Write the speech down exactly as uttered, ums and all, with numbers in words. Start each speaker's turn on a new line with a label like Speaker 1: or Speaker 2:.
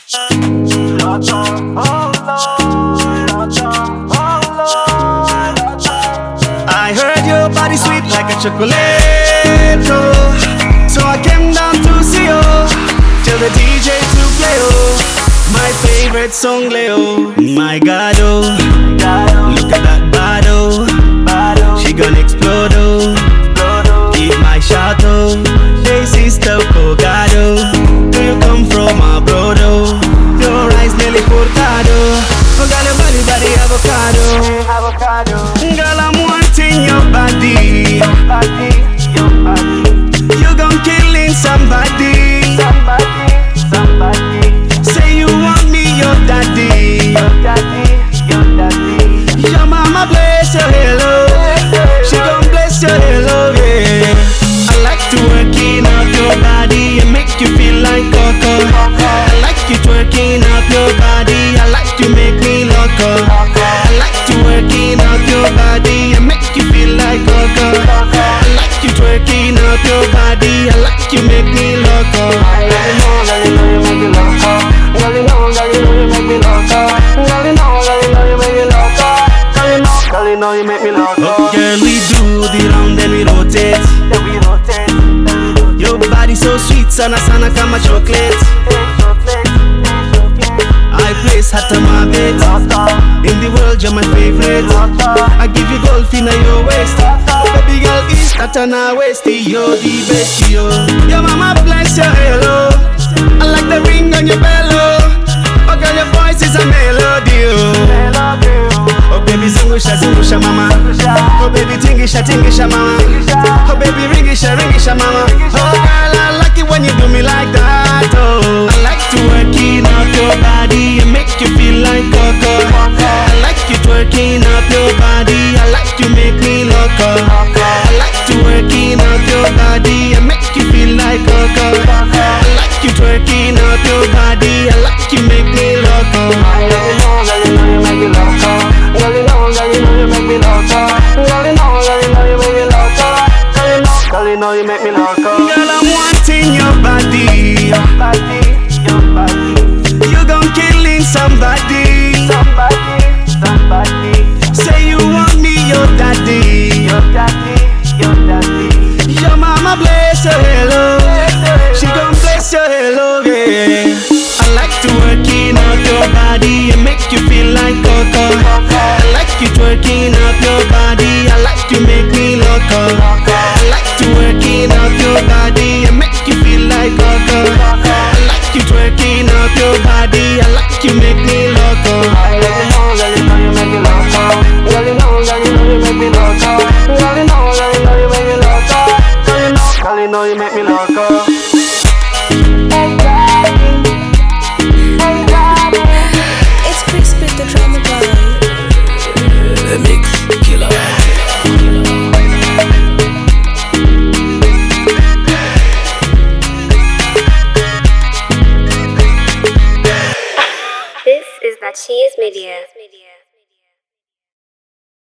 Speaker 1: I heard your body sweet like a chocolate, oh. So I came down to see you. Tell the D J to play, oh. My favorite song, Leo. My God, oh. Look at that bottle. She gonna explode, oh. Keep my shot, oh. Hey, sister, Kogado. Do you come from abroad, oh? Your eyes nearly cortado. Oh, got your body, body, avocado. Girl, I'm wanting your body. You gon' killing somebody. Say you want me, your daddy. Your mama bless your hello. She gon' bless your hello, yeah. I like to working up your body and make you feel like Coco. I like you twerking up your body. I like you make me loco. I like to working up your body and make you feel like Coco. I like you twerking up your body. I like you make me loco.
Speaker 2: Girl, you know, girl, you know you make me loco. Girl, you know, girl, you know you make me loco. Girl, you know, girl, you know you make me loco. Girl, you know, girl, you know you make me loco.
Speaker 1: Oh, girl, we do the round then we rotate.
Speaker 2: Then we rotate, then we rotate.
Speaker 1: Your body so sweet, sana sana kama chocolate. I place hot on my bed. In the world, you're my favorite. I give you golf in your waist. Baby girl, is that on her waist? You're the best, yo. Your mama bless your hello. I like the ring on your bello. Oh girl, your voice is a melody, oh. Oh baby, zungusha, zungusha, mama. Oh baby, tingisha, tingisha, mama. Oh baby, ringisha, ringisha, mama. Oh girl, I like it when you do me like that, oh. I like to working up your body and make you feel like Coco. I like you twerking up your body. I like you make me loco. I like to working up your body and make you feel like Coco. I like you twerking up your body. I like you make me loco.
Speaker 2: Girl, you know, girl, you know you make me loco. Girl, you know, girl, you know you make me loco. Girl, you know, girl, you know you make me loco. Girl, you know, girl, you know you make me loco.
Speaker 1: Girl, I'm wanting your body.
Speaker 2: Your body, your body.
Speaker 1: You gon' killing somebody.
Speaker 2: Somebody, somebody.
Speaker 1: Say you want me, your daddy.
Speaker 2: Your daddy, your daddy.
Speaker 1: Your mama bless your hello. She gon' bless your hello, yeah. I like to working up your body and make you feel like Coco. I like you twerking up your body. I like you make me loco. I like to working up your body and make you feel like Coco. I like you twerking up your body. I like you make me loco.
Speaker 2: Girl, you know, girl, you know you make me loco. Girl, you know, girl, you know you make me loco. Girl, you know, girl, you know you make me loco. Girl, you know, girl, you know you make me loco. Hey, daddy. Hey, daddy.
Speaker 3: It's Crispy the drama boy.
Speaker 4: The mix killer.
Speaker 3: This is That Cheese Media.